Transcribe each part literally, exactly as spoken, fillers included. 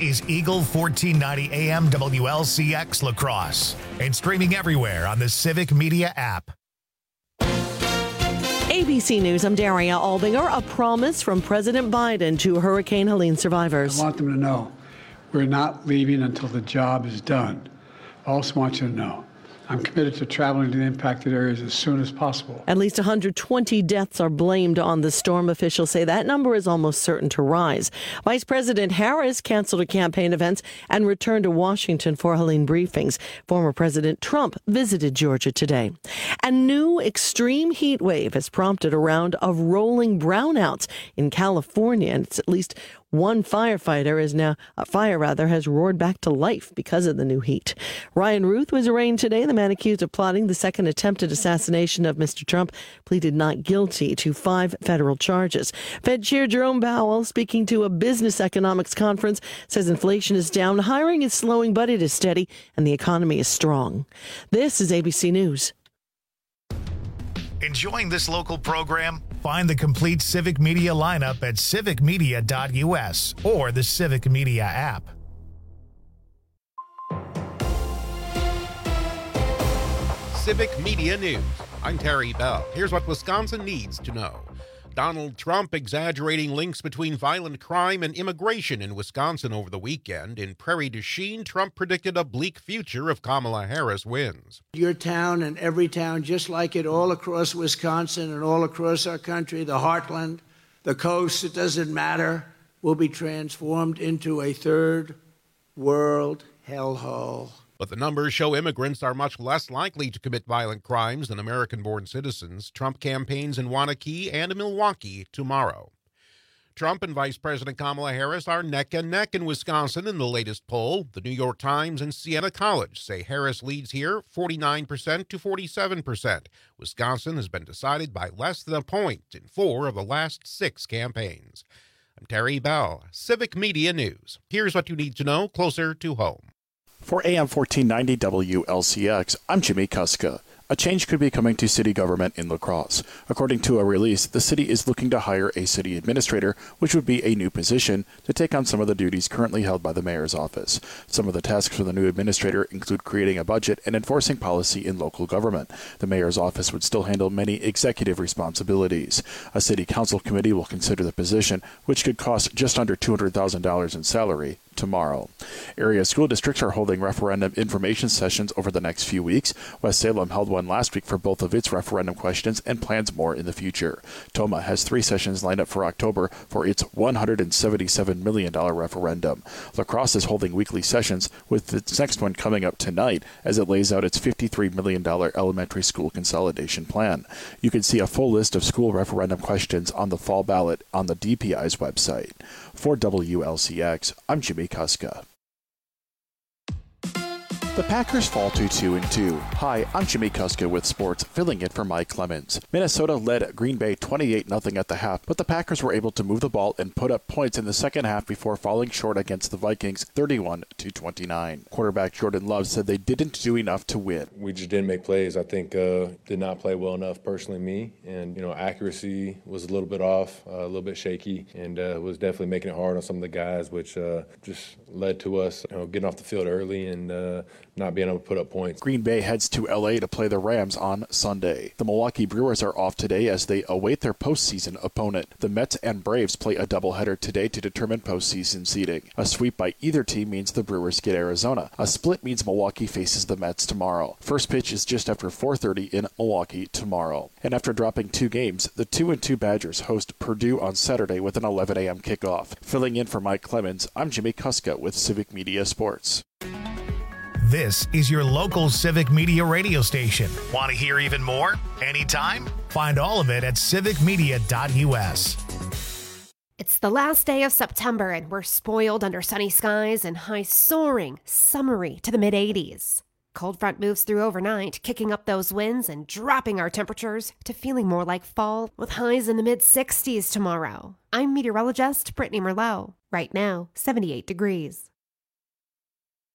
is Eagle fourteen ninety A M W L C X La Crosse and streaming everywhere on the Civic Media app. A B C News, I'm Daria Albinger. A promise from President Biden to Hurricane Helene survivors. I want them to know we're not leaving until the job is done. I also want you to know I'm committed to traveling to the impacted areas as soon as possible. At least one hundred twenty deaths are blamed on the storm. Officials say that number is almost certain to rise. Vice President Harris canceled campaign events and returned to Washington for Helene briefings. Former President Trump visited Georgia today. A new extreme heat wave has prompted a round of rolling brownouts in California, and it's at least one firefighter is now, a fire rather, has roared back to life because of the new heat. Ryan Ruth was arraigned today. The man accused of plotting the second attempted assassination of Mister Trump pleaded not guilty to five federal charges. Fed Chair Jerome Powell, speaking to a business economics conference, says inflation is down, hiring is slowing, but it is steady, and the economy is strong. This is A B C News. Enjoying this local program? Find the complete Civic Media lineup at civic media dot U S or the Civic Media app. Civic Media News. I'm Terry Bell. Here's what Wisconsin needs to know. Donald Trump exaggerating links between violent crime and immigration in Wisconsin over the weekend. In Prairie du Chien, Trump predicted a bleak future if Kamala Harris wins. Your town and every town, just like it all across Wisconsin and all across our country, the heartland, the coast, it doesn't matter, will be transformed into a third world hellhole. But the numbers show immigrants are much less likely to commit violent crimes than American-born citizens. Trump campaigns in Waunakee and Milwaukee tomorrow. Trump and Vice President Kamala Harris are neck and neck in Wisconsin in the latest poll. The New York Times and Siena College say Harris leads here forty-nine percent to forty-seven percent. Wisconsin has been decided by less than a point in four of the last six campaigns. I'm Terry Bell, Civic Media News. Here's what you need to know closer to home. For A M fourteen ninety W L C X, I'm Jimmy Kuska. A change could be coming to city government in La Crosse. According to a release, the city is looking to hire a city administrator, which would be a new position, to take on some of the duties currently held by the mayor's office. Some of the tasks for the new administrator include creating a budget and enforcing policy in local government. The mayor's office would still handle many executive responsibilities. A city council committee will consider the position, which could cost just under two hundred thousand dollars in salary, tomorrow. Area school districts are holding referendum information sessions over the next few weeks. West Salem held one last week for both of its referendum questions and plans more in the future. Toma has three sessions lined up for October for its one hundred seventy-seven million dollars referendum. La Crosse is holding weekly sessions, with its next one coming up tonight as it lays out its fifty-three million dollars elementary school consolidation plan. You can see a full list of school referendum questions on the fall ballot on the D P I's website. For W L C X, I'm Jimmy Kuska. The Packers fall to two and two. Hi, I'm Jimmy Kuska with sports, filling in for Mike Clemens. Minnesota led Green Bay twenty-eight nothing at the half, but the Packers were able to move the ball and put up points in the second half before falling short against the Vikings thirty-one to twenty-nine. Quarterback Jordan Love said they didn't do enough to win. We just didn't make plays. I think uh, did not play well enough, personally, me. And, you know, accuracy was a little bit off, uh, a little bit shaky, and uh, was definitely making it hard on some of the guys, which uh, just led to us, you know, getting off the field early and uh, not being able to put up points. Green Bay heads to L A to play the Rams on Sunday. The Milwaukee Brewers are off today as they await their postseason opponent. The Mets and Braves play a doubleheader today to determine postseason seeding. A sweep by either team means the Brewers get Arizona. A split means Milwaukee faces the Mets tomorrow. First pitch is just after four thirty in Milwaukee tomorrow. And after dropping two games, the two and two Badgers host Purdue on Saturday with an eleven a.m. kickoff. Filling in for Mike Clemens, I'm Jimmy Kuska with Civic Media Sports. This is your local Civic Media radio station. Want to hear even more? Anytime? Find all of it at civic media dot U S. It's the last day of September, and we're spoiled under sunny skies and highs soaring, summery to the mid eighties. Cold front moves through overnight, kicking up those winds and dropping our temperatures to feeling more like fall, with highs in the mid sixties tomorrow. I'm meteorologist Brittany Merlot. Right now, seventy-eight degrees.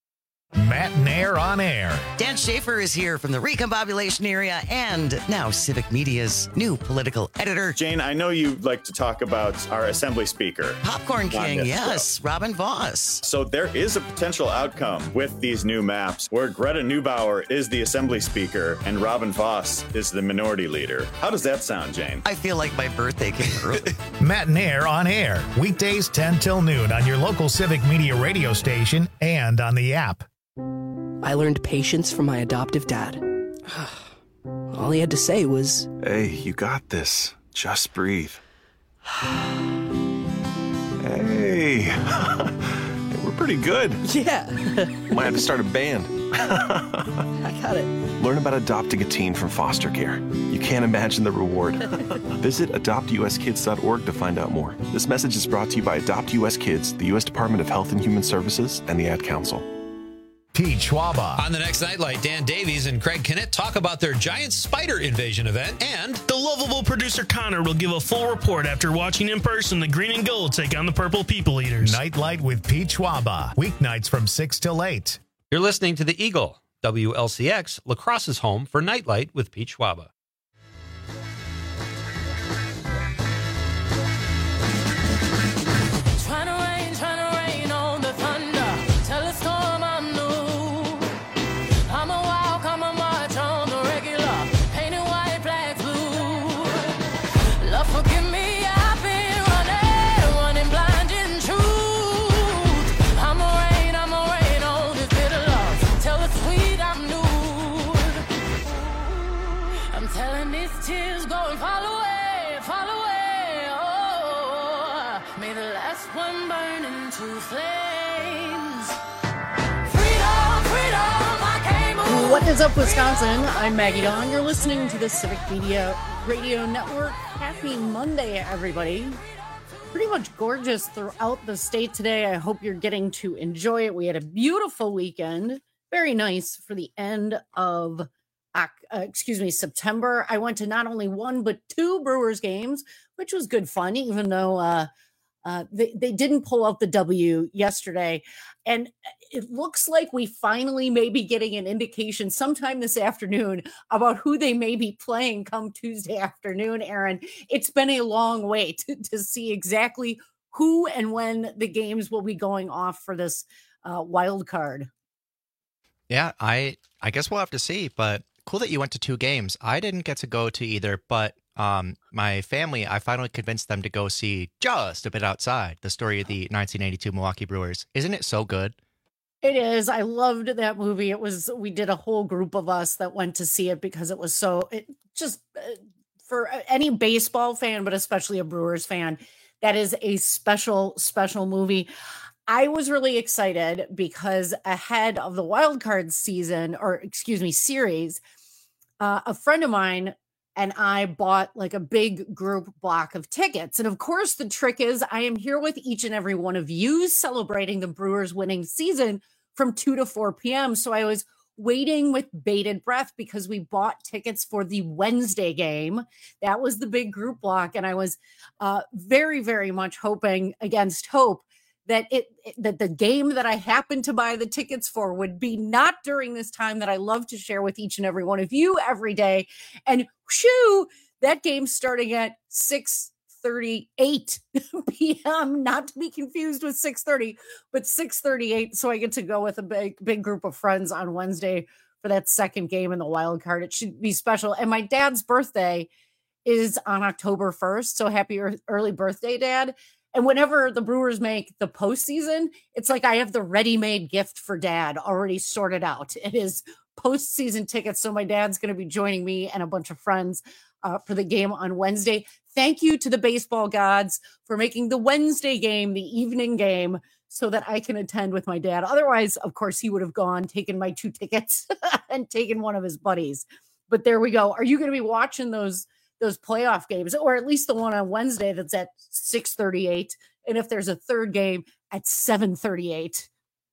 Matt Nair on air. Dan Schaefer is here from the Recombobulation area and now Civic Media's new political editor. Jane, I know you like to talk about our Assembly Speaker. Popcorn King, yes, show. Robin Voss. So there is a potential outcome with these new maps where Greta Neubauer is the Assembly Speaker and Robin Voss is the Minority Leader. How does that sound, Jane? I feel like my birthday came early. Matt Nair on air. Weekdays ten till noon on your local Civic Media radio station and on the app. I learned patience from my adoptive dad. All he had to say was, "Hey, you got this. Just breathe." Hey, we're pretty good. Yeah. Might have to start a band. I got it. Learn about adopting a teen from foster care. You can't imagine the reward. Visit adopt u s kids dot org to find out more. This message is brought to you by Adopt U S Kids, the U S Department of Health and Human Services, and the Ad Council. Pete Schwaba. On the next Nightlight, Dan Davies and Craig Kennett talk about their giant spider invasion event, and the lovable producer Connor will give a full report after watching in person the Green and Gold take on the Purple People Eaters. Nightlight with Pete Schwaba. Weeknights from six till eight. You're listening to The Eagle, W L C X, La Crosse's home for Nightlight with Pete Schwaba. What is up, Wisconsin? I'm Maggie Dawn. You're listening to the Civic Media Radio Network. Happy Monday, everybody. Pretty much gorgeous throughout the state today. I hope you're getting to enjoy it. We had a beautiful weekend. Very nice for the end of, uh, excuse me, September. I went to not only one, but two Brewers games, which was good fun, even though uh, uh, they, they didn't pull out the W yesterday. And it looks like we finally may be getting an indication sometime this afternoon about who they may be playing come Tuesday afternoon, Aaron. It's been a long wait to, to see exactly who and when the games will be going off for this uh, wild card. Yeah, I I guess we'll have to see, but cool that you went to two games. I didn't get to go to either, but um, my family, I finally convinced them to go see Just a Bit Outside, the story of the nineteen eighty-two Milwaukee Brewers. Isn't it so good? It is. I loved that movie. It was, we did a whole group of us that went to see it because it was so, it just, uh, for any baseball fan, but especially a Brewers fan, that is a special, special movie. I was really excited because ahead of the wild card season, or excuse me, series, uh, a friend of mine and I bought like a big group block of tickets. And of course, the trick is I am here with each and every one of you celebrating the Brewers winning season from two to four p.m. So I was waiting with bated breath because we bought tickets for the Wednesday game. That was the big group block. And I was uh, very, very much hoping against hope that it that the game that I happened to buy the tickets for would be not during this time that I love to share with each and every one of you every day. And shoo, that game starting at six thirty-eight p.m., not to be confused with six thirty, but six thirty-eight. So I get to go with a big, big group of friends on Wednesday for that second game in the wild card. It should be special. And my dad's birthday is on October first. So happy early birthday, Dad. And whenever the Brewers make the postseason, it's like I have the ready-made gift for Dad already sorted out. It is postseason tickets. So my dad's going to be joining me and a bunch of friends uh, for the game on Wednesday. Thank you to the baseball gods for making the Wednesday game the evening game so that I can attend with my dad. Otherwise, of course, he would have gone, taken my two tickets and taken one of his buddies. But there we go. Are you going to be watching those those playoff games, or at least the one on Wednesday that's at six thirty-eight? And if there's a third game at seven thirty-eight.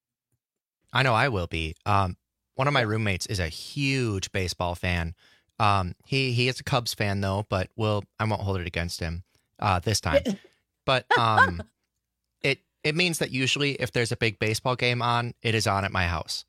I know I will be. Um, one of my roommates is a huge baseball fan. Um, he, he is a Cubs fan though, but we'll, I won't hold it against him uh, this time. But um, it, it means that usually if there's a big baseball game on, it is on at my house.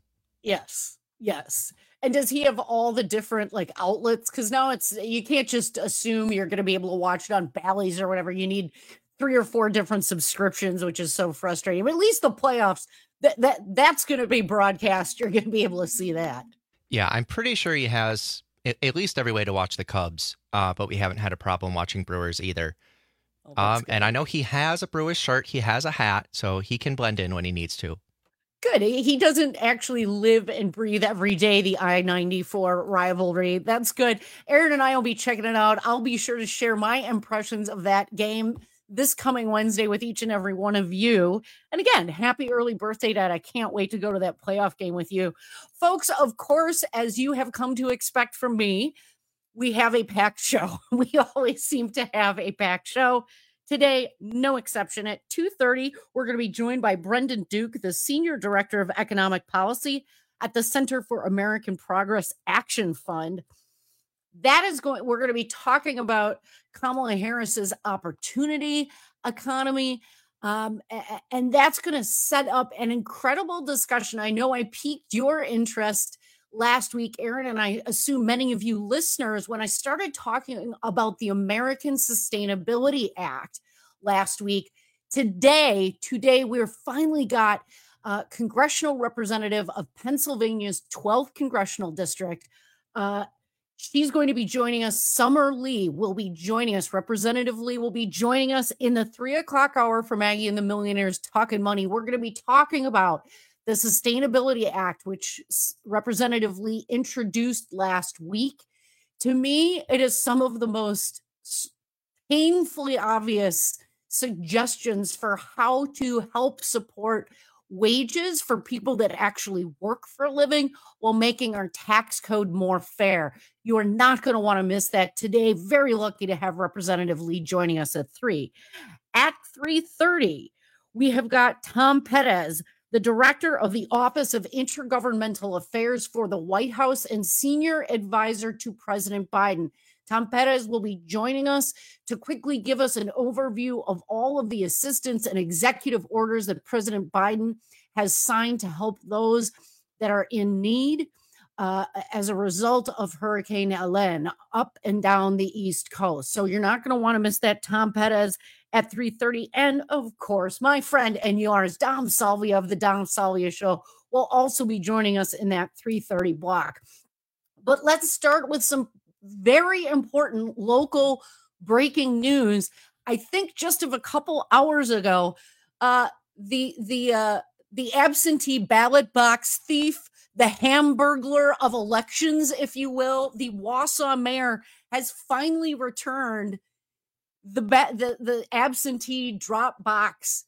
Yes. Yes. And does he have all the different like outlets? Because now it's you can't just assume you're going to be able to watch it on Bally's or whatever. You need three or four different subscriptions, which is so frustrating. But at least the playoffs, that that that's going to be broadcast. You're going to be able to see that. Yeah, I'm pretty sure he has at, at least every way to watch the Cubs, uh, but we haven't had a problem watching Brewers either. Oh, um, and I know he has a Brewers shirt. He has a hat, so he can blend in when he needs to. Good. He he doesn't actually live and breathe every day the I ninety-four rivalry. That's good. Aaron and I will be checking it out. I'll be sure to share my impressions of that game this coming Wednesday with each and every one of you. And again, happy early birthday, Dad. I can't wait to go to that playoff game with you. Folks, of course, as you have come to expect from me, we have a packed show. We always seem to have a packed show. Today, no exception. At two thirty, we're going to be joined by Brendan Duke, the Senior Director of Economic Policy at the Center for American Progress Action Fund. That is going, we're going to be talking about Kamala Harris's opportunity economy. Um, and that's going to set up an incredible discussion. I know I piqued your interest last week, Aaron, and I assume many of you listeners, when I started talking about the American Sustainability Act last week. Today, today we're finally got a congressional representative of Pennsylvania's twelfth congressional district. Uh, she's going to be joining us. Summer Lee will be joining us. Representative Lee will be joining us in the three o'clock hour for Maggie and the Millionaires Talking Money. We're going to be talking about the Sustainability Act, which Representative Lee introduced last week. To me, it is some of the most painfully obvious suggestions for how to help support wages for people that actually work for a living while making our tax code more fair. You are not going to want to miss that today. Very lucky to have Representative Lee joining us at three. At three thirty, we have got Tom Perez, the director of the Office of Intergovernmental Affairs for the White House and senior advisor to President Biden. Tom Perez will be joining us to quickly give us an overview of all of the assistance and executive orders that President Biden has signed to help those that are in need uh, as a result of Hurricane Helene up and down the East Coast. So you're not going to want to miss that. Tom Perez at three thirty. And of course, my friend and yours, Dom Salvia of the Dom Salvia Show, will also be joining us in that three thirty block. But let's start with some very important local breaking news. I think just of a couple hours ago, uh, the the uh, the absentee ballot box thief, the Hamburglar of elections, if you will, the Wausau mayor has finally returned the ba- the the absentee drop box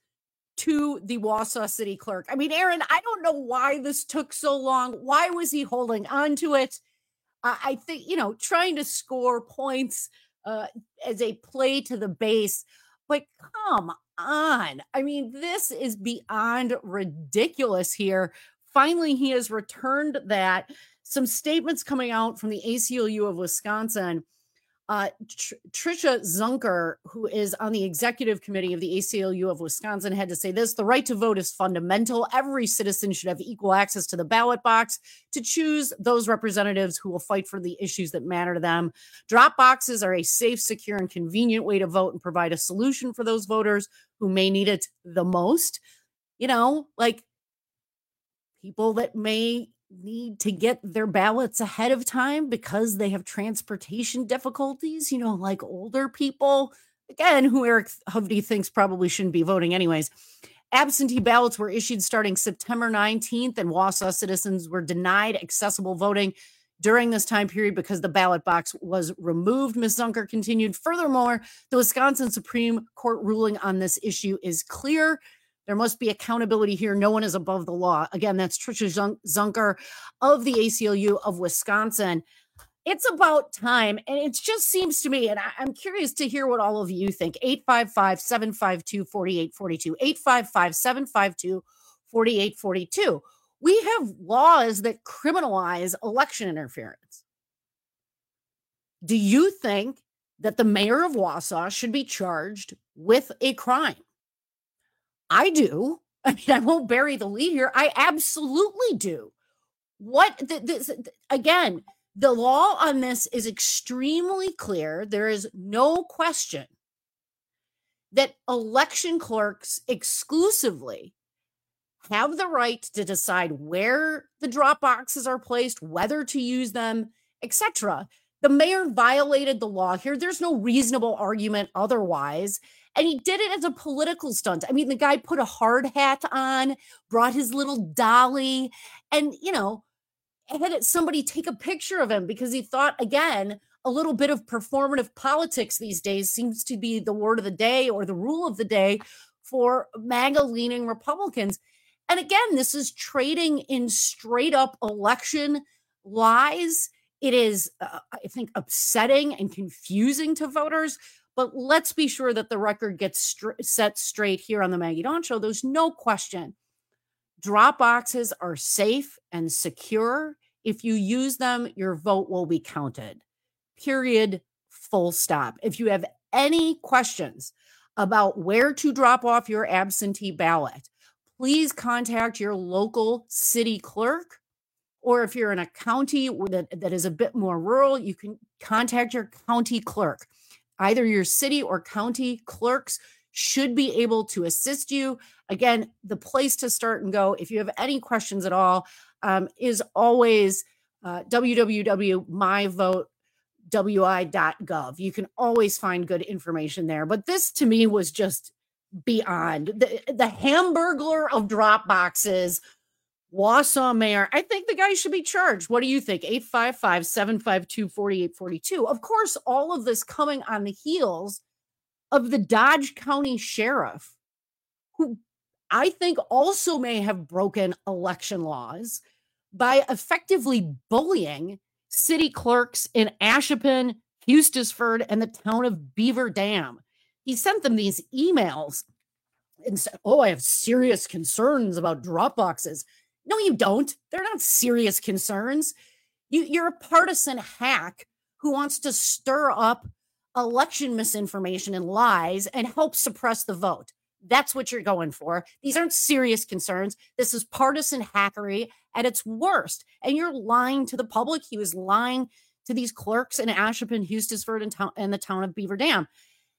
to the Wausau city clerk. I mean, Aaron, I don't know why this took so long. Why was he holding on to it? Uh, I think, you know, trying to score points uh, as a play to the base, but come on. I mean, this is beyond ridiculous here. Finally, he has returned that. Some statements coming out from the A C L U of Wisconsin. Uh, Tr- Tricia Zunker, who is on the executive committee of the A C L U of Wisconsin, had to say this: the right to vote is fundamental. Every citizen should have equal access to the ballot box to choose those representatives who will fight for the issues that matter to them. Drop boxes are a safe, secure, and convenient way to vote and provide a solution for those voters who may need it the most. You know, like people that may need to get their ballots ahead of time because they have transportation difficulties, you know, like older people, again, who Eric Hovde thinks probably shouldn't be voting anyways. Absentee ballots were issued starting September nineteenth, and Wausau citizens were denied accessible voting during this time period because the ballot box was removed. Miz Zunker continued. Furthermore, the Wisconsin Supreme Court ruling on this issue is clear. There must be accountability here. No one is above the law. Again, that's Tricia Zunker of the A C L U of Wisconsin. It's about time. And it just seems to me, and I, I'm curious to hear what all of you think. eight five five, seven five two, four eight four two. eight five five, seven five two, four eight four two. We have laws that criminalize election interference. Do you think that the mayor of Wausau should be charged with a crime? I do. I mean, I won't bury the lead here. I absolutely do. What, th- this, th- again, the law on this is extremely clear. There is no question that election clerks exclusively have the right to decide where the drop boxes are placed, whether to use them, et cetera. The mayor violated the law here. There's no reasonable argument otherwise. And he did it as a political stunt. I mean, the guy put a hard hat on, brought his little dolly, and, you know, had somebody take a picture of him because he thought, again, a little bit of performative politics these days seems to be the word of the day or the rule of the day for MAGA-leaning Republicans. And again, this is trading in straight up election lies. It is, uh, I think, upsetting and confusing to voters. But let's be sure that the record gets str- set straight here on the Maggie Dawn Show. There's no question. Drop boxes are safe and secure. If you use them, your vote will be counted. Period. Full stop. If you have any questions about where to drop off your absentee ballot, please contact your local city clerk. Or if you're in a county that, that is a bit more rural, you can contact your county clerk. Either your city or county clerks should be able to assist you. Again, the place to start and go, if you have any questions at all, um, is always uh, w w w dot my vote w i dot gov. You can always find good information there. But this, to me, was just beyond. The, the Hamburglar of drop boxes, Wausau mayor. I think the guy should be charged. What do you think? eight five five, seven five two, four eight four two. Of course, all of this coming on the heels of the Dodge County sheriff, who I think also may have broken election laws by effectively bullying city clerks in Ashippun, Hustisford, and the town of Beaver Dam. He sent them these emails and said, oh, I have serious concerns about drop boxes. No, you don't. They're not serious concerns. You, you're a partisan hack who wants to stir up election misinformation and lies and help suppress the vote. That's what you're going for. These aren't serious concerns. This is partisan hackery at its worst. And you're lying to the public. He was lying to these clerks in Ashippun, Hustisford, and, to- and the town of Beaver Dam.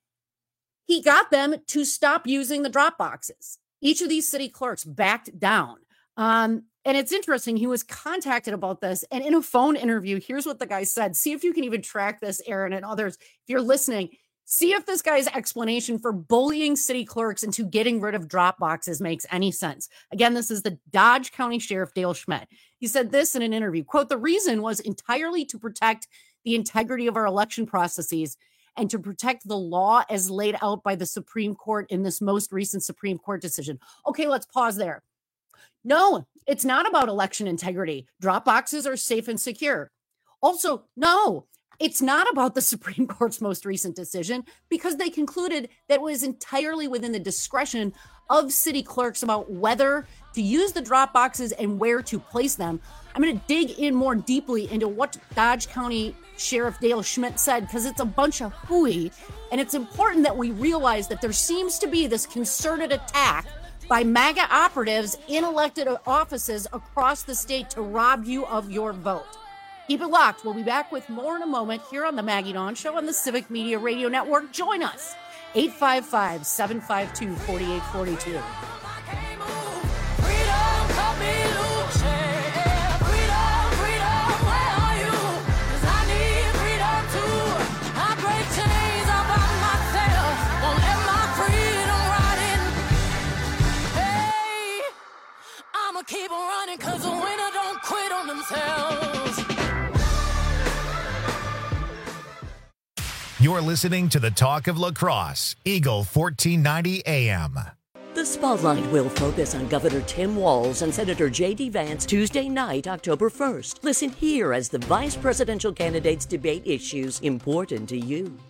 He got them to stop using the drop boxes. Each of these city clerks backed down. Um, and it's interesting. He was contacted about this. And in a phone interview, here's what the guy said. See if you can even track this, Aaron, and others. If you're listening, see if this guy's explanation for bullying city clerks into getting rid of drop boxes makes any sense. Again, this is the Dodge County Sheriff Dale Schmidt. He said this in an interview, quote, the reason was entirely to protect the integrity of our election processes and to protect the law as laid out by the Supreme Court in this most recent Supreme Court decision. Okay, let's pause there. No, it's not about election integrity. Drop boxes are safe and secure. Also, no, it's not about the Supreme Court's most recent decision because they concluded that it was entirely within the discretion of city clerks about whether to use the drop boxes and where to place them. I'm going to dig in more deeply into what Dodge County Sheriff Dale Schmidt said because it's a bunch of hooey, and it's important that we realize that there seems to be this concerted attack by MAGA operatives in elected offices across the state to rob you of your vote. Keep it locked. We'll be back with more in a moment here on the Maggie Dawn Show on the Civic Media Radio Network. Join us, eight five five, seven five two, four eight four two. Keep on running because the winner don't quit on themselves. You're listening to the Talk of La Crosse, Eagle fourteen ninety A M. The Spotlight will focus on Governor Tim Walz and Senator J D. Vance Tuesday night, October first. Listen here as the vice presidential candidates debate issues important to you.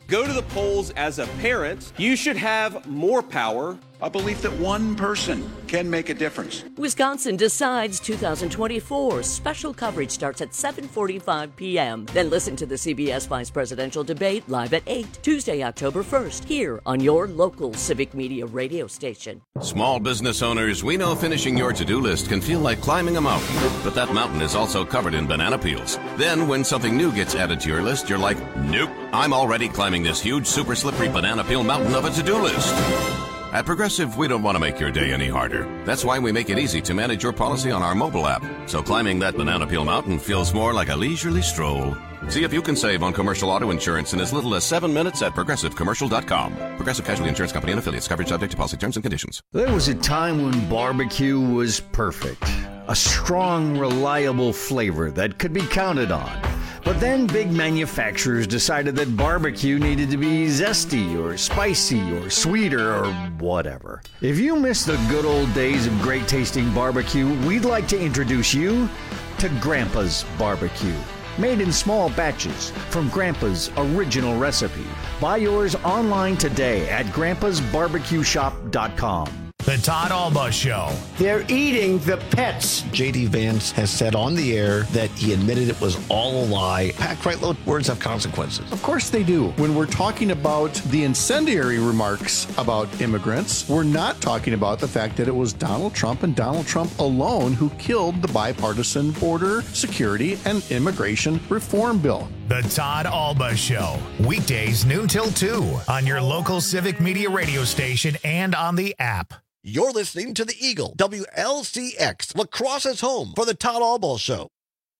go to the polls as a parent, you should have more power. A belief that one person can make a difference. Wisconsin Decides twenty twenty-four. Special coverage starts at seven forty-five p.m. Then listen to the C B S Vice Presidential Debate live at eight, Tuesday, October first, here on your local Civic Media radio station. Small business owners, we know finishing your to-do list can feel like climbing a mountain, but that mountain is also covered in banana peels. Then when something new gets added to your list, you're like, nope, I'm already climbing this huge, super slippery banana peel mountain of a to-do list. At Progressive, we don't want to make your day any harder. That's why we make it easy to manage your policy on our mobile app. So climbing that banana peel mountain feels more like a leisurely stroll. See if you can save on commercial auto insurance in as little as seven minutes at progressive commercial dot com. Progressive Casualty Insurance Company and Affiliates. Coverage subject to policy terms and conditions. There was a time when barbecue was perfect. A strong, reliable flavor that could be counted on. But then big manufacturers decided that barbecue needed to be zesty or spicy or sweeter or whatever. If you miss the good old days of great tasting barbecue, we'd like to introduce you to Grandpa's Barbecue. Made in small batches from Grandpa's original recipe. Buy yours online today at grandpas barbecue shop dot com. The Todd Alba Show. They're eating the pets. J D. Vance has said on the air that he admitted it was all a lie. Packed right low, words have consequences. Of course they do. When we're talking about the incendiary remarks about immigrants, we're not talking about the fact that it was Donald Trump and Donald Trump alone who killed the bipartisan border security and immigration reform bill. The Todd Alba Show. Weekdays noon till two on your local Civic Media radio station and on the app. You're listening to the Eagle, W L C X, La Crosse's home for the Todd Alba Show.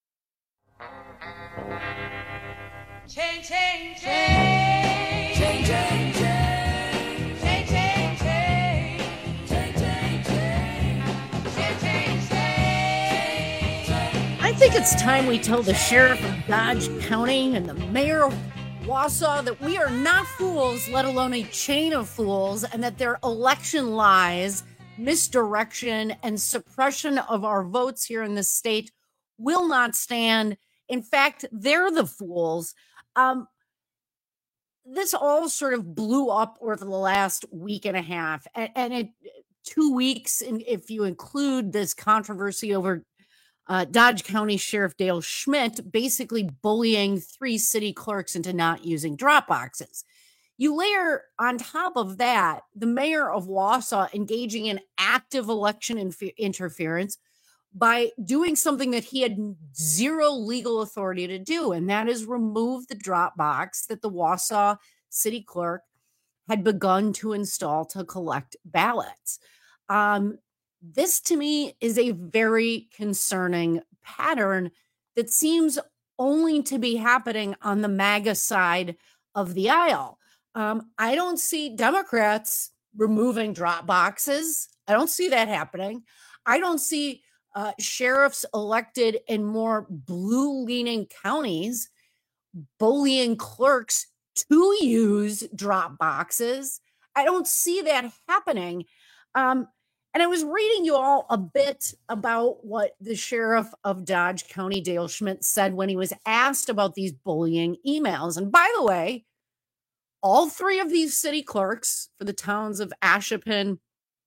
Change, change, change. Change, change, change. Change, change, change. Change, change, change. Change, change, change. I think it's time we tell the sheriff of Dodge County and the mayor of Wausau that we are not fools, let alone a chain of fools, and that their election lies, misdirection, and suppression of our votes here in the state will not stand. In fact, they're the fools. Um, this all sort of blew up over the last week and a half, and, and it two weeks, and if you include this controversy over Uh, Dodge County Sheriff Dale Schmidt basically bullying three city clerks into not using drop boxes. You layer on top of that the mayor of Wausau engaging in active election inf- interference by doing something that he had zero legal authority to do, and that is remove the drop box that the Wausau city clerk had begun to install to collect ballots. Um, This, to me, is a very concerning pattern that seems only to be happening on the MAGA side of the aisle. Um, I don't see Democrats removing drop boxes. I don't see that happening. I don't see uh, sheriffs elected in more blue-leaning counties bullying clerks to use drop boxes. I don't see that happening. Um, And I was reading you all a bit about what the sheriff of Dodge County, Dale Schmidt, said when he was asked about these bullying emails. And by the way, all three of these city clerks for the towns of Ashippun,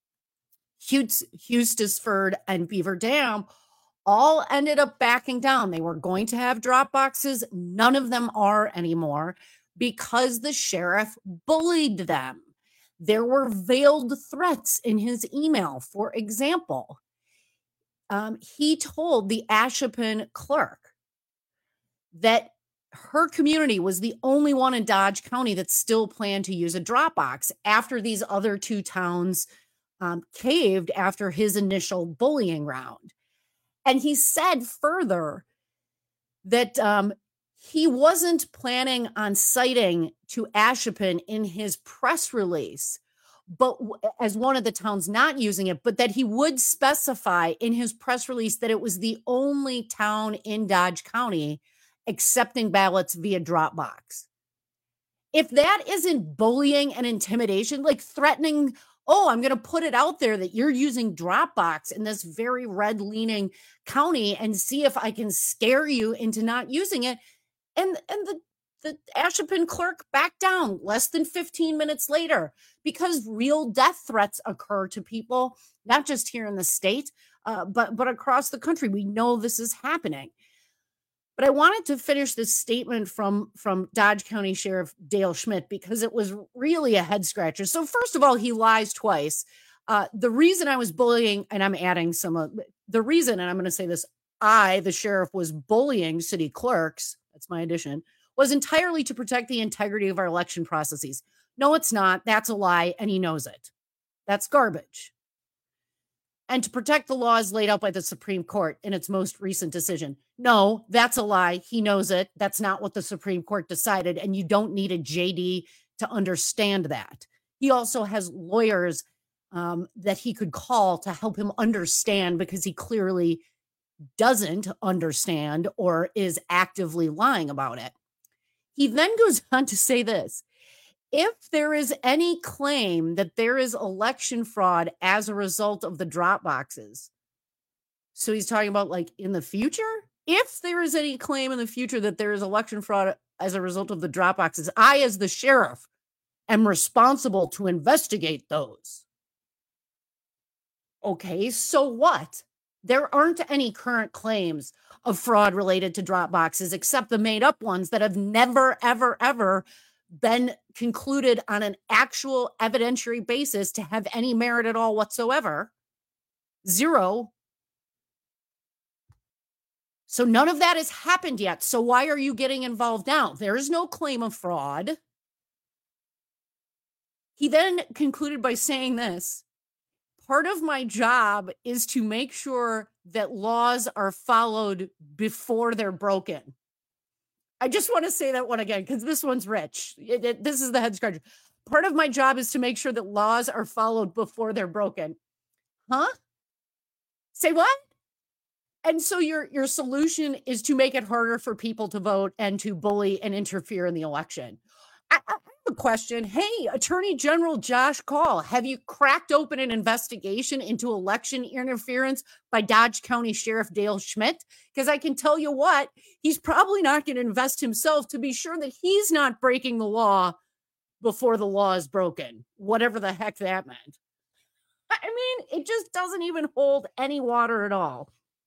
Hustisford, and Beaver Dam all ended up backing down. They were going to have drop boxes. None of them are anymore because the sheriff bullied them. There were veiled threats in his email. For example, um, he told the Ashippun clerk that her community was the only one in Dodge County that still planned to use a drop box after these other two towns um, caved after his initial bullying round. And he said further that um, he wasn't planning on citing to Ashippun in his press release, but as one of the towns not using it, but that he would specify in his press release that it was the only town in Dodge County accepting ballots via Dropbox. If that isn't bullying and intimidation, like threatening, oh, I'm going to put it out there that you're using Dropbox in this very red-leaning county and see if I can scare you into not using it. And, and the the Ashepin clerk backed down less than fifteen minutes later because real death threats occur to people, not just here in the state, uh, but, but across the country. We know this is happening. But I wanted to finish this statement from, from Dodge County Sheriff Dale Schmidt because it was really a head scratcher. So first of all, he lies twice. Uh, the reason I was bullying, and I'm adding some of the reason, and I'm going to say this, I, the sheriff, was bullying city clerks, that's my addition, was entirely to protect the integrity of our election processes. No, it's not. That's a lie, and he knows it. That's garbage. And to protect the laws laid out by the Supreme Court in its most recent decision. No, that's a lie. He knows it. That's not what the Supreme Court decided, and you don't need a J D to understand that. He also has lawyers um, that he could call to help him understand because he clearly doesn't understand or is actively lying about it. He then goes on to say this. If there is any claim that there is election fraud as a result of the drop boxes, so he's talking about like in the future, if there is any claim in the future that there is election fraud as a result of the drop boxes, I, as the sheriff, am responsible to investigate those. Okay, so what? There aren't any current claims of fraud related to drop boxes except the made up ones that have never, ever, ever been concluded on an actual evidentiary basis to have any merit at all whatsoever. Zero. So none of that has happened yet. So why are you getting involved now? There is no claim of fraud. He then concluded by saying this. Part of my job is to make sure that laws are followed before they're broken. I just want to say that one again, because this one's rich. It, it, this is the head scratcher. Part of my job is to make sure that laws are followed before they're broken. Huh? Say what? And so your, your solution is to make it harder for people to vote and to bully and interfere in the election. I, I have a question. Hey, Attorney General Josh Kaul, have you cracked open an investigation into election interference by Dodge County Sheriff Dale Schmidt? Because I can tell you what, he's probably not going to invest himself to be sure that he's not breaking the law before the law is broken, whatever the heck that meant. I mean, it just doesn't even hold any water at all.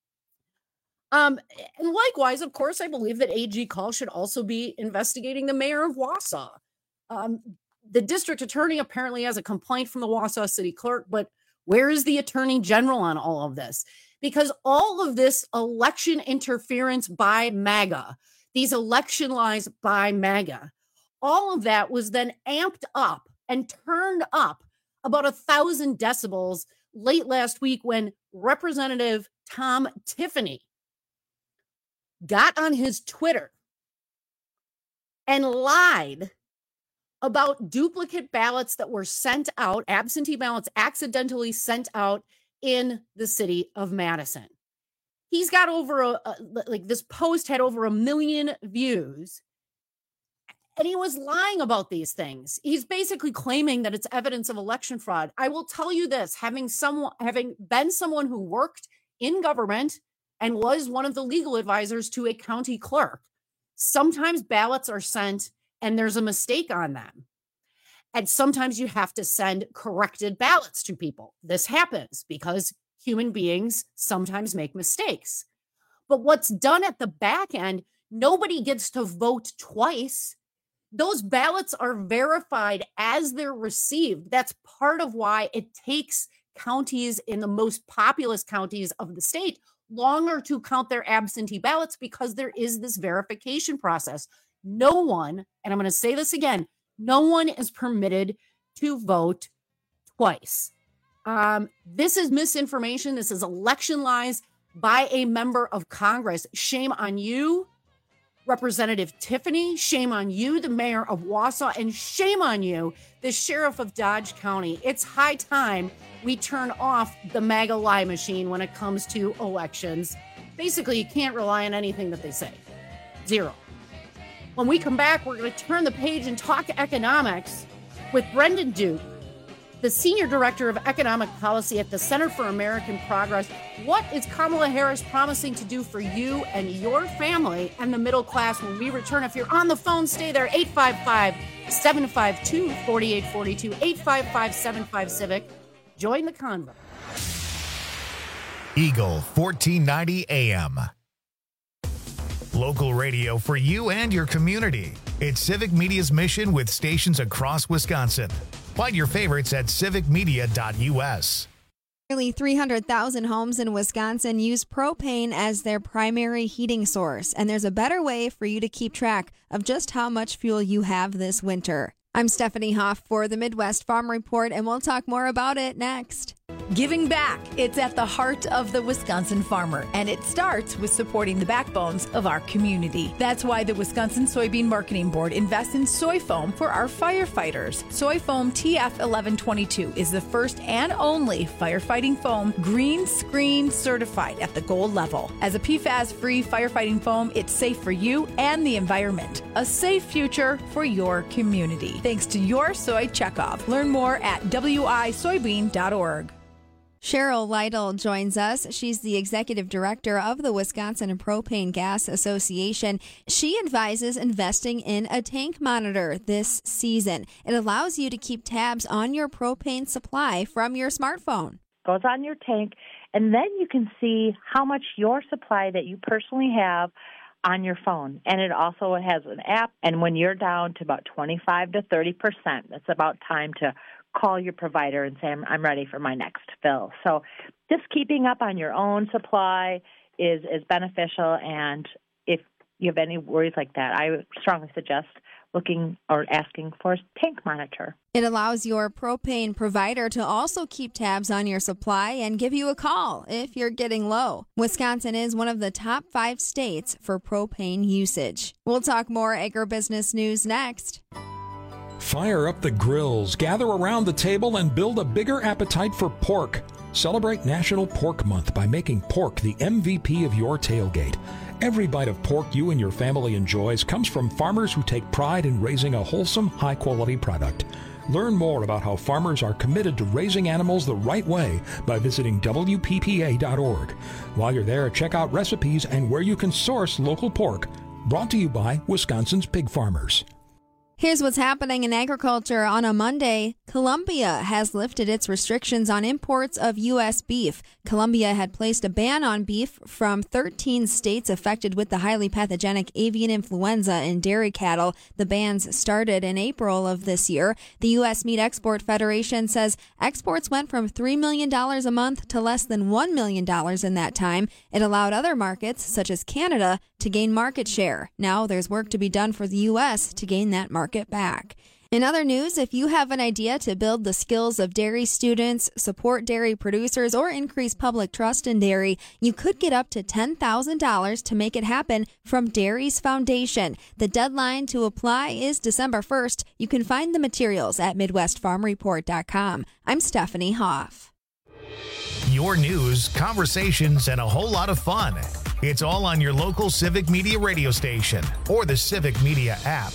Um, and likewise, of course, I believe that A G Kaul should also be investigating the mayor of Wausau. Um, the district attorney apparently has a complaint from the Wausau city clerk, but where is the attorney general on all of this? Because all of this election interference by MAGA, these election lies by MAGA, all of that was then amped up and turned up about a thousand decibels late last week when Representative Tom Tiffany got on his Twitter and lied about duplicate ballots that were sent out, absentee ballots accidentally sent out in the city of Madison. He's got over a, a like this post had over a million views, and he was lying about these things. He's basically claiming that it's evidence of election fraud. I will tell you this, having someone having been someone who worked in government and was one of the legal advisors to a county clerk, sometimes ballots are sent and there's a mistake on them. And sometimes you have to send corrected ballots to people. This happens because human beings sometimes make mistakes. But what's done at the back end, nobody gets to vote twice. Those ballots are verified as they're received. That's part of why it takes counties in the most populous counties of the state longer to count their absentee ballots because there is this verification process. No one, and I'm going to say this again, no one is permitted to vote twice. Um, this is misinformation. This is election lies by a member of Congress. Shame on you, Representative Tiffany. Shame on you, the mayor of Wausau. And shame on you, the sheriff of Dodge County. It's high time we turn off the MAGA lie machine when it comes to elections. Basically, you can't rely on anything that they say. Zero. When we come back, we're going to turn the page and talk economics with Brendan Duke, the Senior Director of Economic Policy at the Center for American Progress. What is Kamala Harris promising to do for you and your family and the middle class when we return? If you're on the phone, stay there. eight five five, seven five two, four eight four two, eight five five, seven five, Civic. Join the convo. Eagle fourteen ninety A M. Local radio for you and your community. It's Civic Media's mission with stations across Wisconsin. Find your favorites at civic media dot U S. Nearly three hundred thousand homes in Wisconsin use propane as their primary heating source, and there's a better way for you to keep track of just how much fuel you have this winter. I'm Stephanie Hoff for the Midwest Farm Report, and we'll talk more about it next. Giving back. It's at the heart of the Wisconsin farmer, and it starts with supporting the backbones of our community. That's why the Wisconsin Soybean Marketing Board invests in soy foam for our firefighters. Soy foam T F eleven twenty-two is the first and only firefighting foam green screen certified at the gold level. As a P FAS-free firefighting foam, it's safe for you and the environment. A safe future for your community. Thanks to your soy checkoff. Learn more at w i soybean dot org. Cheryl Lytle joins us. She's the executive director of the Wisconsin Propane Gas Association. She advises investing in a tank monitor this season. It allows you to keep tabs on your propane supply from your smartphone. Goes on your tank, and then you can see how much your supply that you personally have on your phone. And it also has an app, and when you're down to about twenty-five to thirty percent, it's about time to call your provider and say, I'm, I'm ready for my next fill. So just keeping up on your own supply is, is beneficial, and if you have any worries like that, I strongly suggest looking or asking for a tank monitor. It allows your propane provider to also keep tabs on your supply and give you a call if you're getting low. Wisconsin is one of the top five states for propane usage. We'll talk more agribusiness news next. Fire up the grills, gather around the table, and build a bigger appetite for pork. Celebrate National Pork Month by making pork the M V P of your tailgate. Every bite of pork you and your family enjoys comes from farmers who take pride in raising a wholesome, high-quality product. Learn more about how farmers are committed to raising animals the right way by visiting w p p a dot org. While you're there, check out recipes and where you can source local pork. Brought to you by Wisconsin's Pig Farmers. Here's what's happening in agriculture. On a Monday, Colombia has lifted its restrictions on imports of U S beef. Colombia had placed a ban on beef from thirteen states affected with the highly pathogenic avian influenza in dairy cattle. The bans started in April of this year. The U S Meat Export Federation says exports went from three million dollars a month to less than one million dollars in that time. It allowed other markets, such as Canada, to gain market share. Now there's work to be done for the U S to gain that market back. In other news, if you have an idea to build the skills of dairy students, support dairy producers, or increase public trust in dairy, you could get up to ten thousand dollars to make it happen from Dairies Foundation. The deadline to apply is December first. You can find the materials at midwest farm report dot com. I'm Stephanie Hoff. Your news, conversations, and a whole lot of fun. It's all on your local Civic Media radio station or the Civic Media app.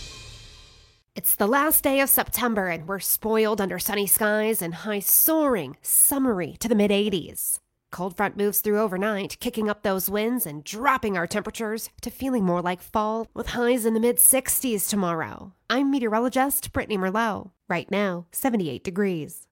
It's the last day of September, and we're spoiled under sunny skies and highs soaring, summery to the mid eighties. Cold front moves through overnight, kicking up those winds and dropping our temperatures to feeling more like fall, with highs in the mid sixties tomorrow. I'm meteorologist Brittany Merlot. Right now, seventy-eight degrees.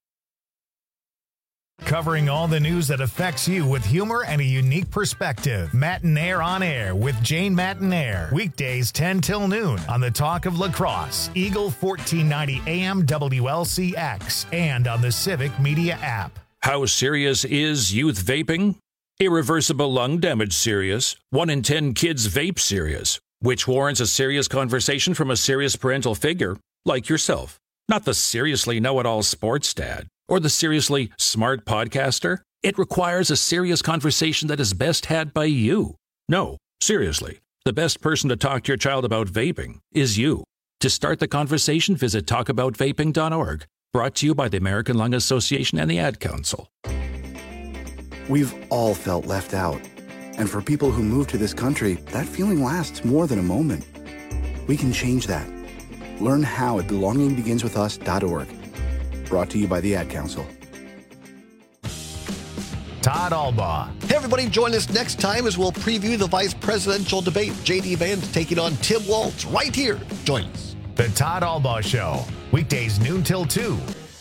Covering all the news that affects you with humor and a unique perspective. Matinaire on Air with Jane Matinaire. Weekdays ten till noon on the Talk of La Crosse, Eagle fourteen ninety A M W L C X, and on the Civic Media app. How serious is youth vaping? Irreversible lung damage serious. One in ten kids vape serious, which warrants a serious conversation from a serious parental figure like yourself. Not the seriously know-it-all sports dad or the seriously smart podcaster. It requires a serious conversation that is best had by you. No, seriously, the best person to talk to your child about vaping is you. To start the conversation, visit talk about vaping dot org. Brought to you by the American Lung Association and the Ad Council. We've all felt left out. And for people who move to this country, that feeling lasts more than a moment. We can change that. Learn how at belonging begins with us dot org. Brought to you by the Ad Council. Todd Albaugh. Hey, everybody, join us next time as we'll preview the vice presidential debate. J D Vance taking on Tim Walz right here. Join us. The Todd Albaugh Show. Weekdays noon till two.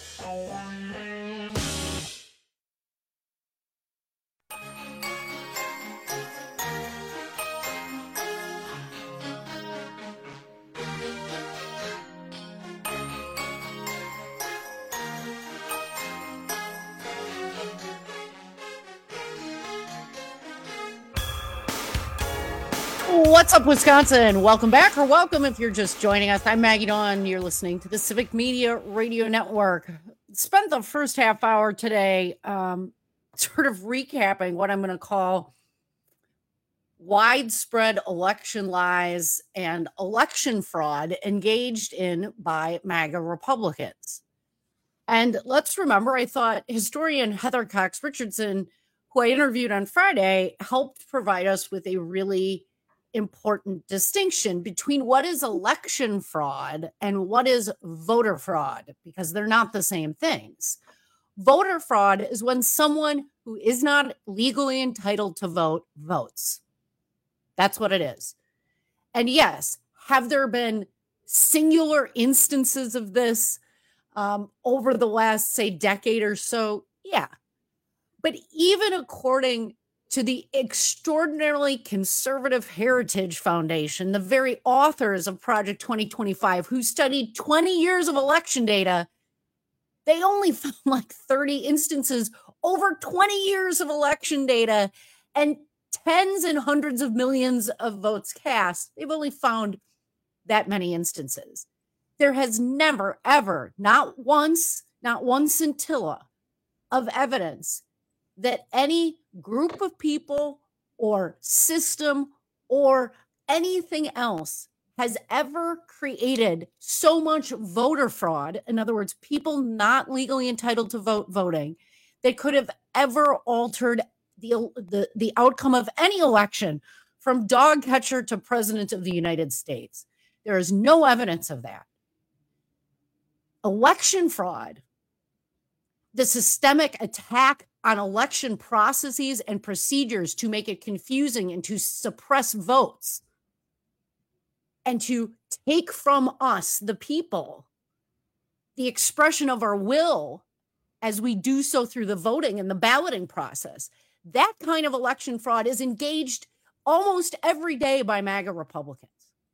What's up, Wisconsin? Welcome back, or welcome if you're just joining us. I'm Maggie Dawn. You're listening to the Civic Media Radio Network. Spent the first half hour today um, sort of recapping what I'm going to call widespread election lies and election fraud engaged in by MAGA Republicans. And let's remember, I thought historian Heather Cox Richardson, who I interviewed on Friday, helped provide us with a really important distinction between what is election fraud and what is voter fraud, because they're not the same things. Voter fraud is when someone who is not legally entitled to vote votes. That's what it is. And yes, have there been singular instances of this um, over the last, say, decade or so? Yeah. But even according to the extraordinarily conservative Heritage Foundation, the very authors of Project twenty twenty-five, who studied twenty years of election data, they only found like thirty instances over twenty years of election data and tens and hundreds of millions of votes cast. They've only found that many instances. There has never, ever, not once, not one scintilla of evidence that any group of people or system or anything else has ever created so much voter fraud, in other words, people not legally entitled to vote voting, that could have ever altered the, the, the outcome of any election from dog catcher to president of the United States. There is no evidence of that. Election fraud, the systemic attack on election processes and procedures to make it confusing and to suppress votes and to take from us, the people, the expression of our will as we do so through the voting and the balloting process. That kind of election fraud is engaged almost every day by MAGA Republicans.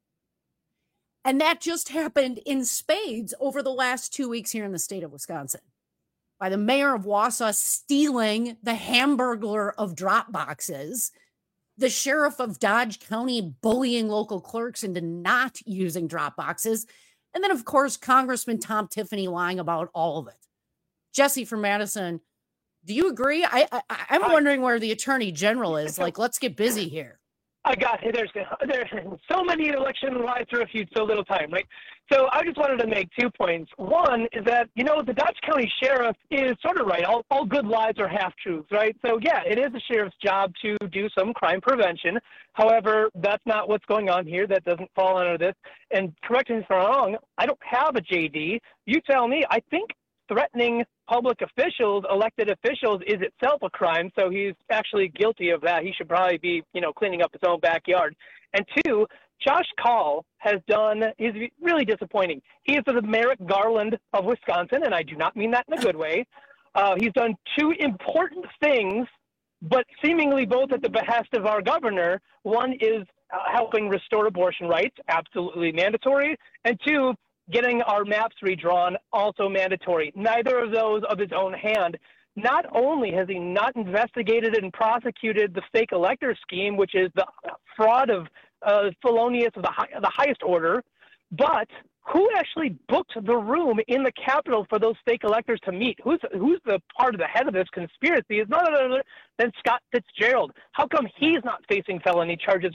And that just happened in spades over the last two weeks here in the state of Wisconsin, by the mayor of Wausau stealing the Hamburglar of drop boxes, the sheriff of Dodge County bullying local clerks into not using drop boxes, and then, of course, Congressman Tom Tiffany lying about all of it. Jesse from Madison, do you agree? I, I, I'm wondering where the attorney general is. Like, let's get busy here. I got there's there's so many election lies to refute so little time, right? So I just wanted to make two points. One is that, you know, the Dodge County sheriff is sort of right. All, all good lies are half truths, right? So yeah, it is the sheriff's job to do some crime prevention. However, that's not what's going on here. That doesn't fall under this. And correct me if I'm wrong, I don't have a J D. You tell me. I think threatening public officials, elected officials, is itself a crime. So he's actually guilty of that. He should probably be, you know, cleaning up his own backyard. And two, Josh Kaul has done, he's really disappointing. He is the Merrick Garland of Wisconsin, and I do not mean that in a good way. Uh, he's done two important things, but seemingly both at the behest of our governor. One is uh, helping restore abortion rights, absolutely mandatory. And two, getting our maps redrawn, also mandatory. Neither of those of his own hand. Not only has he not investigated and prosecuted the fake elector scheme, which is the fraud of uh, felonious of the, high, the highest order, but who actually booked the room in the Capitol for those fake electors to meet? Who's who's the part of the head of this conspiracy is none other than Scott Fitzgerald. How come he's not facing felony charges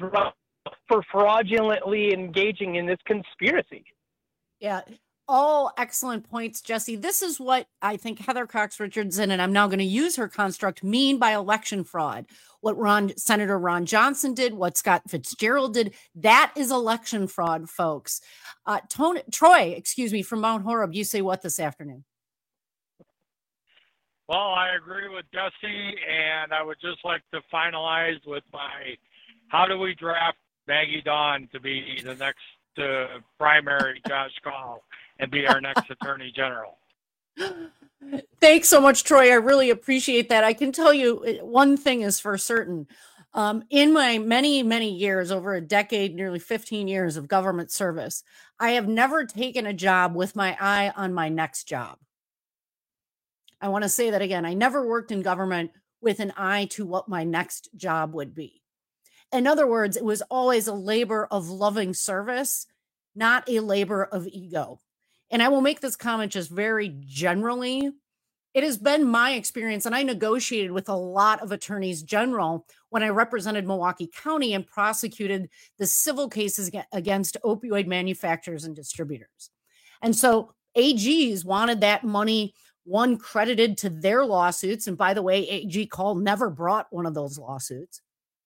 for fraudulently engaging in this conspiracy? Yeah, all excellent points, Jesse. This is what I think Heather Cox Richardson, and I'm now going to use her construct, mean by election fraud. What Ron, Senator Ron Johnson did, what Scott Fitzgerald did, that is election fraud, folks. Uh, Tony, Troy, excuse me, from Mount Horeb, you say what this afternoon? Well, I agree with Jesse, and I would just like to finalize with my, how do we draft Maggie Dawn to be the next uh, primary Josh Kaul and be our next Attorney General? Thanks so much, Troy. I really appreciate that. I can tell you one thing is for certain. Um, in my many, many years, over a decade, nearly fifteen years of government service, I have never taken a job with my eye on my next job. I want to say that again. I never worked in government with an eye to what my next job would be. In other words, it was always a labor of loving service, not a labor of ego. And I will make this comment just very generally. It has been my experience, and I negotiated with a lot of attorneys general when I represented Milwaukee County and prosecuted the civil cases against opioid manufacturers and distributors. And so A Gs wanted that money, one, credited to their lawsuits. And by the way, A G Kaul never brought one of those lawsuits.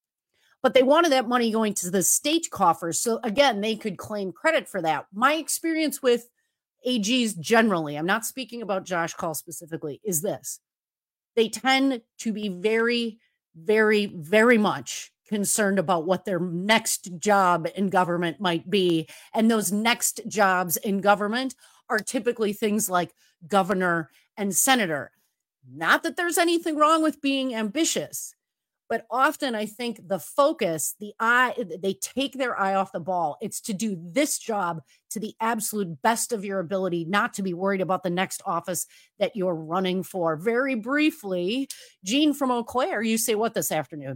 But they wanted that money going to the state coffers. So again, they could claim credit for that. My experience with A Gs generally, I'm not speaking about Josh Kaul specifically, is this. They tend to be very, very, very much concerned about what their next job in government might be. And those next jobs in government are typically things like governor and senator. Not that there's anything wrong with being ambitious, but often I think the focus, the eye, they take their eye off the ball. It's to do this job to the absolute best of your ability, not to be worried about the next office that you're running for. Very briefly, Jean from Eau Claire, you say what this afternoon?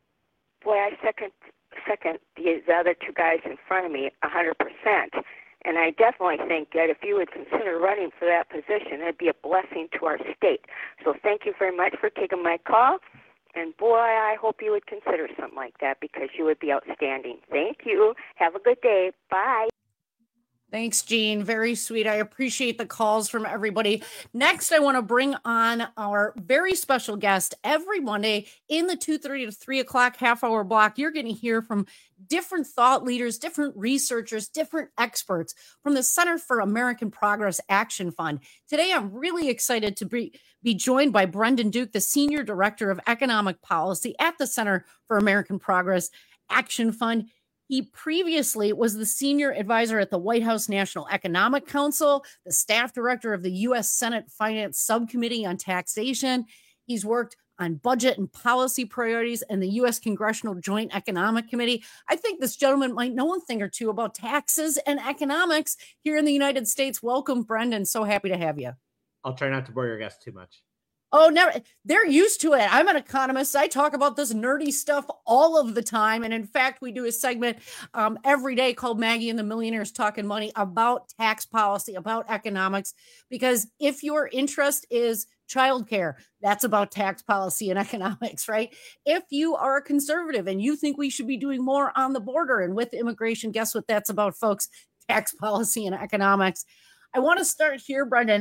Boy, I second second the, the other two guys in front of me one hundred percent. And I definitely think that if you would consider running for that position, it'd be a blessing to our state. So thank you very much for taking my call. And boy, I hope you would consider something like that because you would be outstanding. Thank you. Have a good day. Bye. Thanks, Jean. Very sweet. I appreciate the calls from everybody. Next, I want to bring on our very special guest every Monday in the two thirty to three o'clock half hour block. You're going to hear from different thought leaders, different researchers, different experts from the Center for American Progress Action Fund. Today, I'm really excited to be, be joined by Brendan Duke, the Senior Director of Economic Policy at the Center for American Progress Action Fund. He previously was the senior advisor at the White House National Economic Council, the staff director of the U S Senate Finance Subcommittee on Taxation. He's worked on budget and policy priorities and the U S Congressional Joint Economic Committee. I think this gentleman might know a thing or two about taxes and economics here in the United States. Welcome, Brendan. So happy to have you. I'll try not to bore your guests too much. Oh, never. They're used to it. I'm an economist. I talk about this nerdy stuff all of the time. And in fact, we do a segment um, every day called Maggie and the Millionaires Talking Money about tax policy, about economics, because if your interest is childcare, that's about tax policy and economics, right? If you are a conservative and you think we should be doing more on the border and with immigration, guess what that's about, folks? Tax policy and economics. I want to start here, Brendan.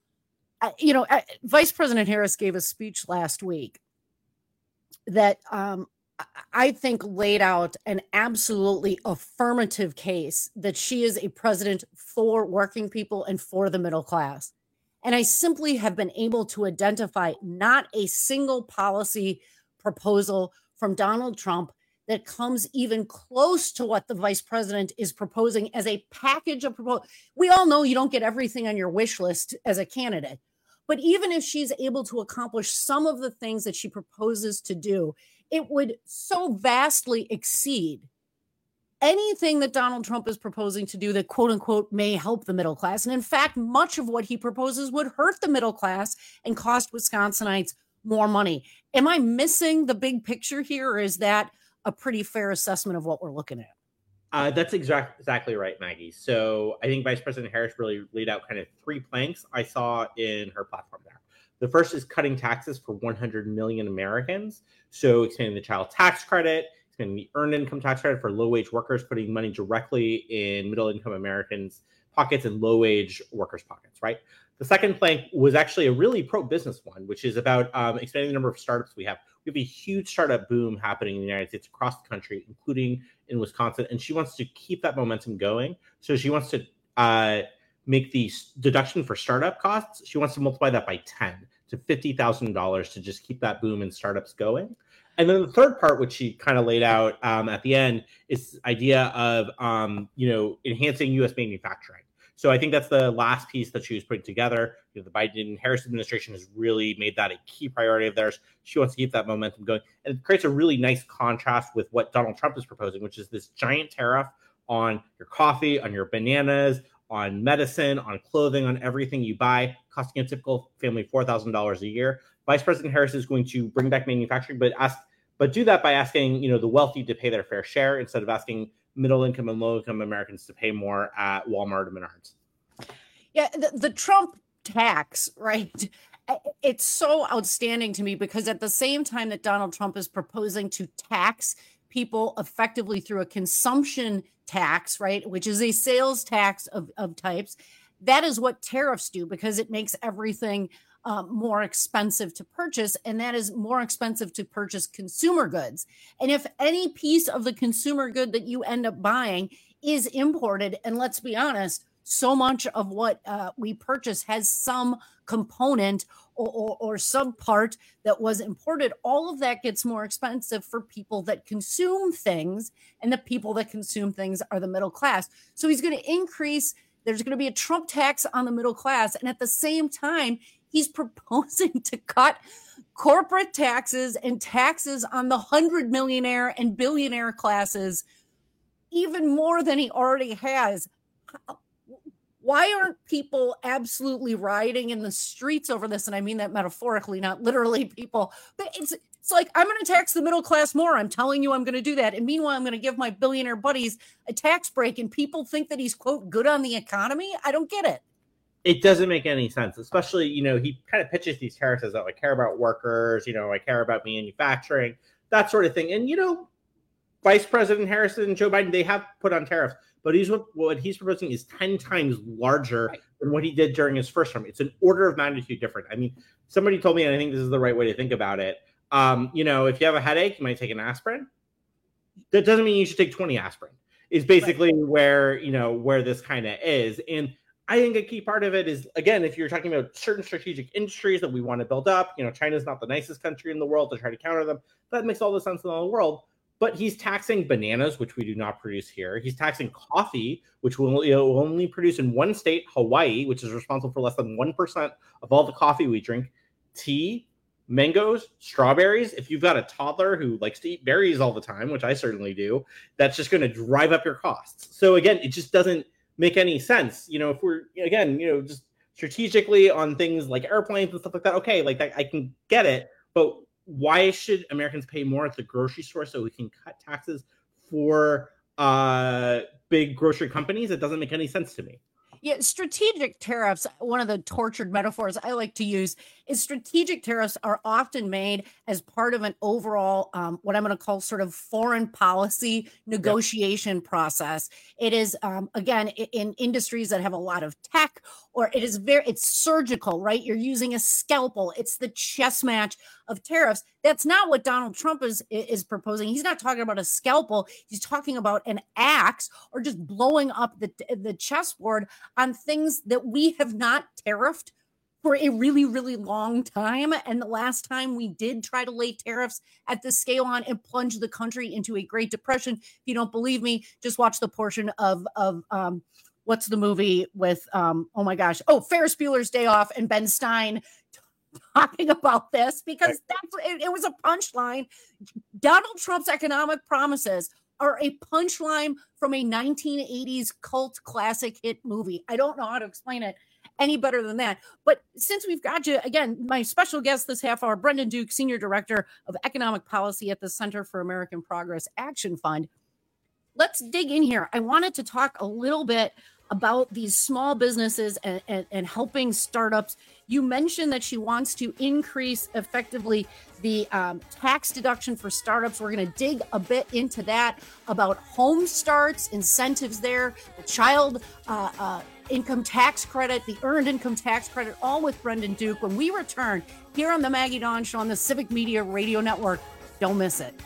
Uh, you know, uh, Vice President Harris gave a speech last week that um, I think laid out an absolutely affirmative case that she is a president for working people and for the middle class. And I simply have been able to identify not a single policy proposal from Donald Trump that comes even close to what the vice president is proposing as a package of proposals. We all know you don't get everything on your wish list as a candidate. But even if she's able to accomplish some of the things that she proposes to do, it would so vastly exceed anything that Donald Trump is proposing to do that, quote unquote, may help the middle class. And in fact, much of what he proposes would hurt the middle class and cost Wisconsinites more money. Am I missing the big picture here, or is that a pretty fair assessment of what we're looking at? Uh, that's exact, exactly right, Maggie. So I think Vice President Harris really laid out kind of three planks I saw in her platform there. The first is cutting taxes for one hundred million Americans. So expanding the child tax credit, expanding the earned income tax credit for low-wage workers, putting money directly in middle-income Americans' pockets and low-wage workers' pockets, right? The second plank was actually a really pro-business one, which is about um, expanding the number of startups we have. We have a huge startup boom happening in the United States across the country, including in Wisconsin, and she wants to keep that momentum going. So she wants to uh, make the deduction for startup costs. She wants to multiply that by ten to fifty thousand dollars to just keep that boom in startups going. And then the third part, which she kind of laid out um, at the end, is this idea of, um, you know, enhancing U S manufacturing. So I think that's the last piece that she was putting together. You know, the Biden-Harris administration has really made that a key priority of theirs. She wants to keep that momentum going. And it creates a really nice contrast with what Donald Trump is proposing, which is this giant tariff on your coffee, on your bananas, on medicine, on clothing, on everything you buy, costing a typical family four thousand dollars a year. Vice President Harris is going to bring back manufacturing, but ask, but do that by asking, you know, the wealthy to pay their fair share instead of asking middle income and low income Americans to pay more at Walmart and Menards. Yeah, the, the Trump tax, right? It's so outstanding to me because at the same time that Donald Trump is proposing to tax people effectively through a consumption tax, right, which is a sales tax of, of types, that is what tariffs do because it makes everything Um, more expensive to purchase, and that is more expensive to purchase consumer goods. And if any piece of the consumer good that you end up buying is imported, and let's be honest, so much of what uh, we purchase has some component or, or, or some part that was imported, all of that gets more expensive for people that consume things, and the people that consume things are the middle class. So he's going to increase, there's going to be a Trump tax on the middle class, and at the same time, he's proposing to cut corporate taxes and taxes on the hundred millionaire and billionaire classes even more than he already has. Why aren't people absolutely rioting in the streets over this? And I mean that metaphorically, not literally people. But it's it's like, I'm going to tax the middle class more. I'm telling you I'm going to do that. And meanwhile, I'm going to give my billionaire buddies a tax break. And people think that he's, quote, good on the economy. I don't get it. It doesn't make any sense, especially, you know, he kind of pitches these tariffs as, oh, I care about workers, you know, I care about manufacturing, that sort of thing. And, you know, Vice President Harris and Joe Biden, they have put on tariffs, but he's what, what he's proposing is ten times larger right. than what he did during his first term. It's an order of magnitude different. I mean, somebody told me, and I think this is the right way to think about it, um, you know, if you have a headache, you might take an aspirin. That doesn't mean you should take twenty aspirin. Is basically right. where, you know, where this kind of is. And I think a key part of it is, again, if you're talking about certain strategic industries that we want to build up, you know, China's not the nicest country in the world to try to counter them. That makes all the sense in the world. But he's taxing bananas, which we do not produce here. He's taxing coffee, which we'll, you know, we'll only produce in one state, Hawaii, which is responsible for less than one percent of all the coffee we drink. Tea, mangoes, strawberries. If you've got a toddler who likes to eat berries all the time, which I certainly do, that's just going to drive up your costs. So again, it just doesn't make any sense. You know, if we're, again, you know, just strategically on things like airplanes and stuff like that, okay, like that, I can get it, but why should Americans pay more at the grocery store so we can cut taxes for uh, big grocery companies? It doesn't make any sense to me. Yeah, strategic tariffs, one of the tortured metaphors I like to use is strategic tariffs are often made as part of an overall, um, what I'm going to call sort of foreign policy negotiation yep. process. It is, um, again, in industries that have a lot of tech, or it is very, it's surgical, right? You're using a scalpel. It's the chess match of tariffs. That's not what Donald Trump is, is proposing. He's not talking about a scalpel. He's talking about an axe or just blowing up the, the chessboard on things that we have not tariffed for a really, really long time. And the last time we did try to lay tariffs at this scale on, it plunged the country into a Great Depression. If you don't believe me, just watch the portion of, of um, what's the movie with, um, oh my gosh, oh, Ferris Bueller's Day Off and Ben Stein talking about this, because that's it, it was a punchline. Donald Trump's economic promises are a punchline from a nineteen eighties cult classic hit movie. I don't know how to explain it any better than that. But since we've got you, again, my special guest this half hour, Brendan Duke, Senior Director of Economic Policy at the Center for American Progress Action Fund. Let's dig in here. I wanted to talk a little bit about these small businesses and, and, and helping startups. You mentioned that she wants to increase effectively the um, tax deduction for startups. We're going to dig a bit into that, about home starts, incentives there, the child uh, uh, income tax credit, the earned income tax credit, all with Brendan Duke when we return here on the Maggie Dawn Show on the Civic Media Radio Network. Don't miss it.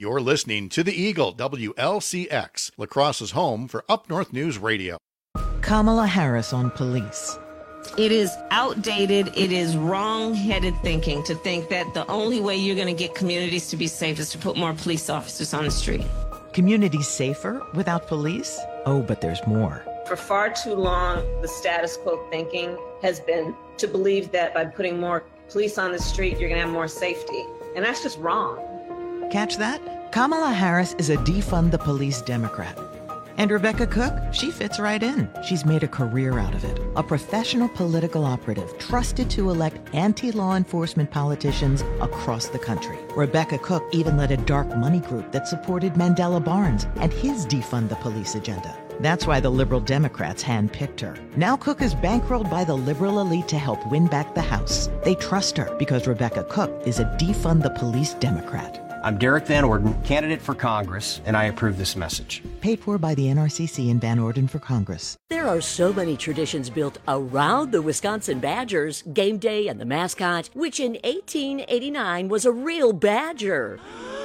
You're listening to the Eagle, W L C X, La Crosse's home for Up North News Radio. Kamala Harris on police. It is outdated, it is wrong-headed thinking to think that the only way you're going to get communities to be safe is to put more police officers on the street. Communities safer without police? Oh, but there's more. For far too long, the status quo thinking has been to believe that by putting more police on the street, you're going to have more safety. And that's just wrong. Catch that? Kamala Harris is a defund the police Democrat. And Rebecca Cook, she fits right in. She's made a career out of it. A professional political operative trusted to elect anti-law enforcement politicians across the country. Rebecca Cook even led a dark money group that supported Mandela Barnes and his defund the police agenda. That's why the liberal Democrats handpicked her. Now Cook is bankrolled by the liberal elite to help win back the House. They trust her because Rebecca Cook is a defund the police Democrat. I'm Derek Van Orden, candidate for Congress, and I approve this message. Paid for by the N R C C and Van Orden for Congress. There are so many traditions built around the Wisconsin Badgers, game day and the mascot, which in eighteen eighty-nine was a real badger.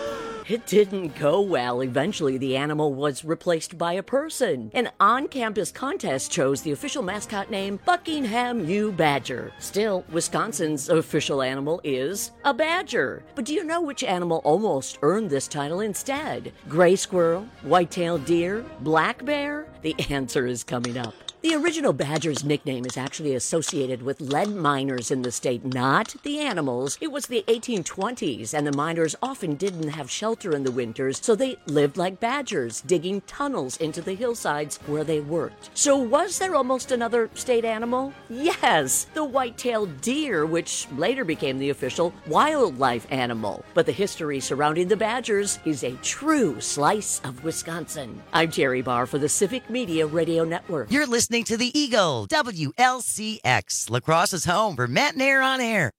It didn't go well. Eventually, the animal was replaced by a person. An on-campus contest chose the official mascot name Buckingham U. Badger. Still, Wisconsin's official animal is a badger. But do you know which animal almost earned this title instead? Gray squirrel, white-tailed deer, black bear? The answer is coming up. The original badger's nickname is actually associated with lead miners in the state, not the animals. It was the eighteen twenties, and the miners often didn't have shelter in the winters, so they lived like badgers, digging tunnels into the hillsides where they worked. So was there almost another state animal? Yes, the white-tailed deer, which later became the official wildlife animal. But the history surrounding the badgers is a true slice of Wisconsin. I'm Terry Barr for the Civic Media Radio Network. You're listening to the Eagle, W L C X, La Crosse's home for Matt and Air on Air.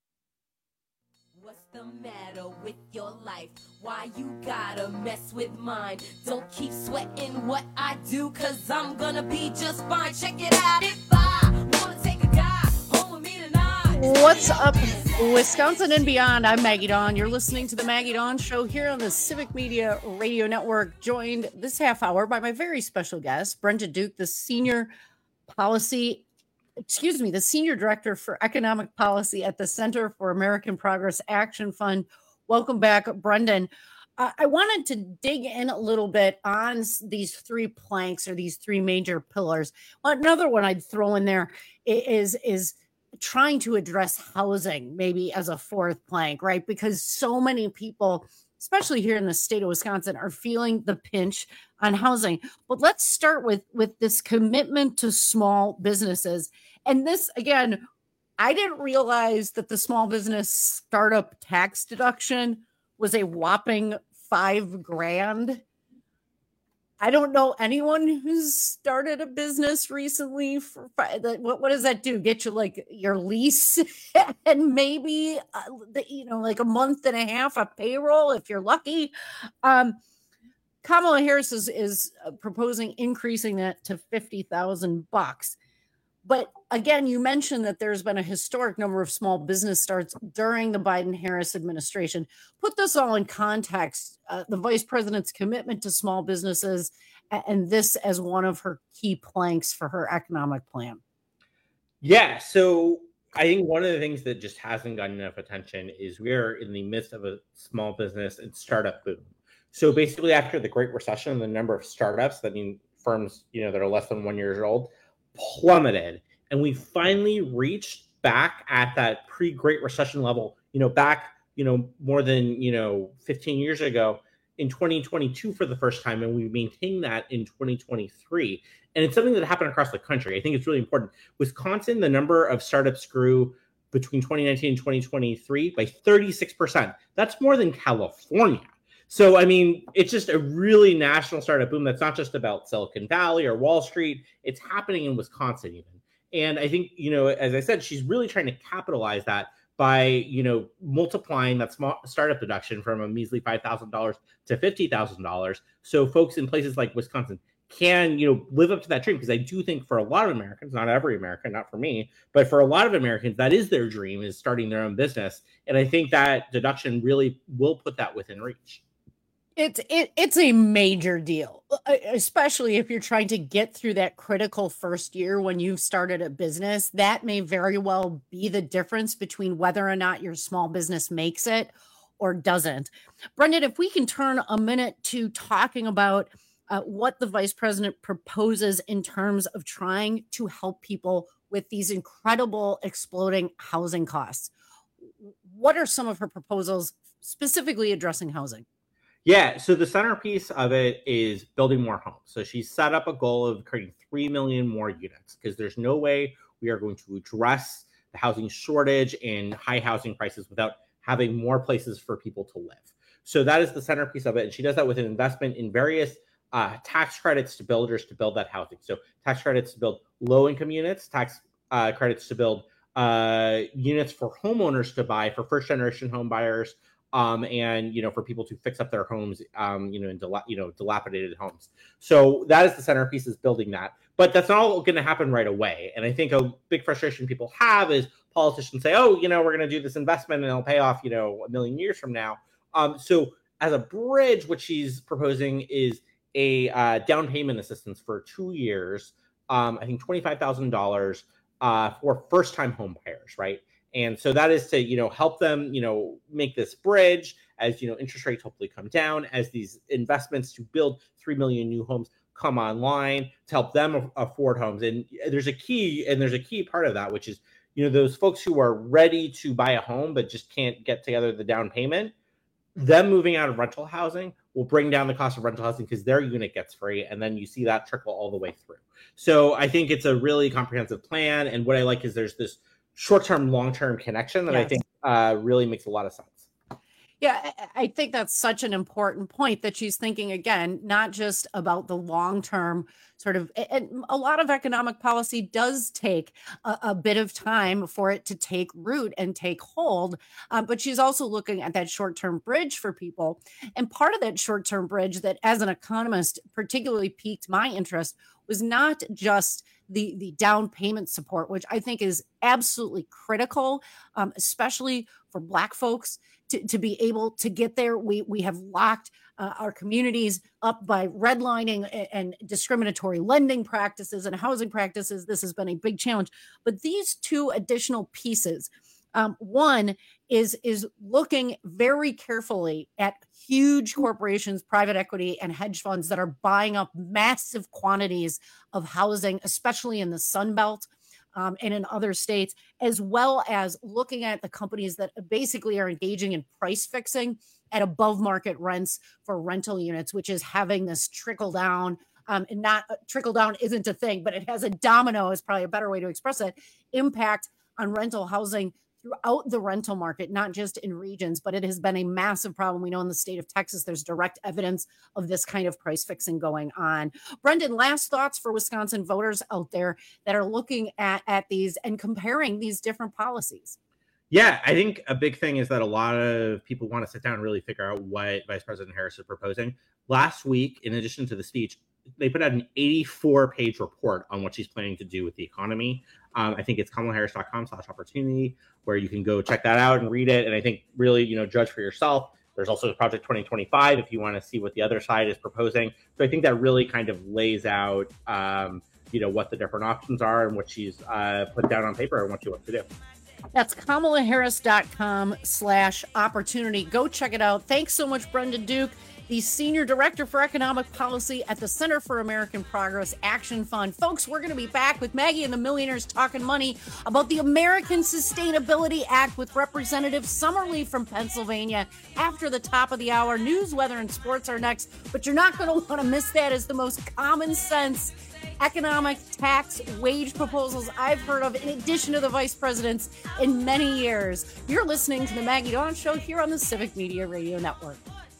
What's the matter with your life? Why you gotta mess with mine? Don't keep sweating what I do, cause I'm gonna be just fine. Check it out. If I wanna take a guy home with me tonight. What's up, Wisconsin and beyond? I'm Maggie Dawn. You're listening to the Maggie Dawn Show here on the Civic Media Radio Network, joined this half hour by my very special guest, Brenda Duke, the Senior Policy, excuse me, the Senior Director for Economic Policy at the Center for American Progress Action Fund. Welcome back, Brendan. Uh, I wanted to dig in a little bit on these three planks or these three major pillars. Another one I'd throw in there is, is trying to address housing, maybe as a fourth plank, right? Because so many people, especially here in the state of Wisconsin, are feeling the pinch on housing. But let's start with, with this commitment to small businesses. And this, again, I didn't realize that the small business startup tax deduction was a whopping five grand. I don't know anyone who's started a business recently. For what, what does that do? Get you like your lease and maybe uh, the, you know, like a month and a half of payroll if you're lucky. Um, Kamala Harris is, is proposing increasing that to fifty thousand bucks. But again, you mentioned that there's been a historic number of small business starts during the Biden-Harris administration. Put this all in context, uh, the vice president's commitment to small businesses and this as one of her key planks for her economic plan. Yeah, so I think one of the things that just hasn't gotten enough attention is we are in the midst of a small business and startup boom. So basically after the Great Recession, the number of startups, that mean firms, you know, that are less than one year old, plummeted, and we finally reached back at that pre-Great Recession level, you know, back, you know, more than, you know, fifteen years ago in twenty twenty-two for the first time, and we maintained that in twenty twenty-three. And it's something that happened across the country. I think it's really important. Wisconsin, the number of startups grew between twenty nineteen and twenty twenty-three by thirty-six percent. That's more than California. So, I mean, it's just a really national startup boom that's not just about Silicon Valley or Wall Street. It's happening in Wisconsin even. And I think, you know, as I said, she's really trying to capitalize that by, you know, multiplying that small startup deduction from a measly five thousand dollars to fifty thousand dollars. So folks in places like Wisconsin can, you know, live up to that dream. Because I do think for a lot of Americans, not every American, not for me, but for a lot of Americans, that is their dream, is starting their own business. And I think that deduction really will put that within reach. It's it, it's a major deal, especially if you're trying to get through that critical first year when you've started a business. That may very well be the difference between whether or not your small business makes it or doesn't. Brendan, if we can turn a minute to talking about uh, what the vice president proposes in terms of trying to help people with these incredible exploding housing costs. What are some of her proposals specifically addressing housing? Yeah, so the centerpiece of it is building more homes. So she's set up a goal of creating three million more units because there's no way we are going to address the housing shortage and high housing prices without having more places for people to live. So that is the centerpiece of it. And she does that with an investment in various uh, tax credits to builders to build that housing. So tax credits to build low-income units, tax uh, credits to build uh, units for homeowners to buy, for first-generation home buyers, Um, and, you know, for people to fix up their homes, um, you know, in dila- you know, dilapidated homes. So that is the centerpiece, is building that. But that's not all going to happen right away. And I think a big frustration people have is politicians say, oh, you know, we're going to do this investment and it'll pay off, you know, a million years from now. Um, so as a bridge, what she's proposing is a uh, down payment assistance for two years, um, I think twenty-five thousand dollars uh, for first-time home buyers, right? And so that is to, you know, help them, you know, make this bridge as, you know, interest rates hopefully come down, as these investments to build three million new homes come online, to help them afford homes. And there's a key, and there's a key part of that, which is, you know, those folks who are ready to buy a home but just can't get together the down payment, them moving out of rental housing will bring down the cost of rental housing because their unit gets free. And then you see that trickle all the way through. So I think it's a really comprehensive plan. And what I like is there's this short-term, long-term connection that yes. I think uh, really makes a lot of sense. Yeah, I think that's such an important point, that she's thinking, again, not just about the long-term sort of, and a lot of economic policy does take a, a bit of time for it to take root and take hold. Um, but she's also looking at that short-term bridge for people. And part of that short-term bridge that, as an economist, particularly piqued my interest was not just the, the down payment support, which I think is absolutely critical, um, especially for Black folks to, to be able to get there. We, we have locked uh, our communities up by redlining and, and discriminatory lending practices and housing practices. This has been a big challenge. But these two additional pieces, um, one is, is looking very carefully at huge corporations, private equity, and hedge funds that are buying up massive quantities of housing, especially in the Sun Belt um, and in other states, as well as looking at the companies that basically are engaging in price fixing at above market rents for rental units, which is having this trickle down. Um, and not uh, trickle down isn't a thing, but it has a domino, is probably a better way to express it, impact on rental housing throughout the rental market, not just in regions, but it has been a massive problem. We know in the state of Texas, there's direct evidence of this kind of price fixing going on. Brendan, last thoughts for Wisconsin voters out there that are looking at, at these and comparing these different policies. Yeah, I think a big thing is that a lot of people want to sit down and really figure out what Vice President Harris is proposing. Last week, in addition to the speech, they put out an eighty-four page report on what she's planning to do with the economy. Um, I think it's kamala harris dot com slash opportunity, where you can go check that out and read it. And I think really, you know, judge for yourself. There's also Project twenty twenty-five if you want to see what the other side is proposing. So I think that really kind of lays out, um, you know, what the different options are and what she's uh, put down on paper and what she wants to do. That's kamala harris dot com slash opportunity. Go check it out. Thanks so much, Brendan Duke, the Senior Director for Economic Policy at the Center for American Progress Action Fund. Folks, we're going to be back with Maggie and the Millionaires Talking Money about the American Sustainability Act with Representative Summerlee from Pennsylvania after the top of the hour. News, weather, and sports are next, but you're not going to want to miss that as the most common sense economic, tax, wage proposals I've heard of, in addition to the vice president's, in many years. You're listening to the Maggie Dawn Show here on the Civic Media Radio Network.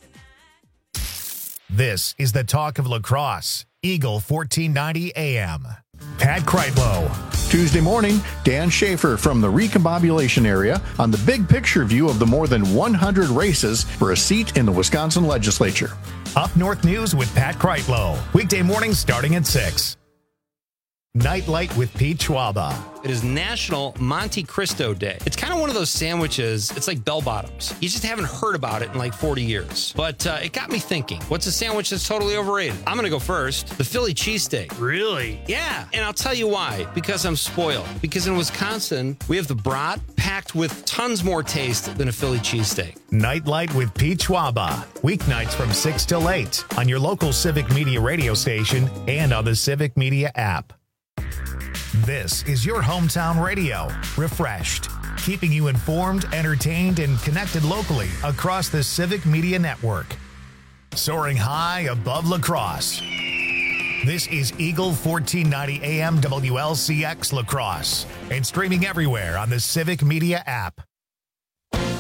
This is the talk of La Crosse, Eagle fourteen ninety A M. Pat Kreitlow. Tuesday morning, Dan Schaefer from the Recombobulation area on the big picture view of the more than one hundred races for a seat in the Wisconsin legislature. Up North News with Pat Kreitlow. Weekday mornings starting at six. Nightlight with Pete Schwaba. It is National Monte Cristo Day. It's kind of one of those sandwiches, it's like bell bottoms. You just haven't heard about it in like forty years. But uh, it got me thinking, what's a sandwich that's totally overrated? I'm going to go first. The Philly cheesesteak. Really? Yeah, and I'll tell you why. Because I'm spoiled. Because in Wisconsin, we have the brat packed with tons more taste than a Philly cheesesteak. Nightlight with Pete Schwaba. Weeknights from six till eight on your local Civic Media radio station and on the Civic Media app. This is your hometown radio, refreshed, keeping you informed, entertained, and connected locally across the Civic Media Network. Soaring high above La Crosse. This is Eagle fourteen ninety A M W L C X La Crosse and streaming everywhere on the Civic Media app.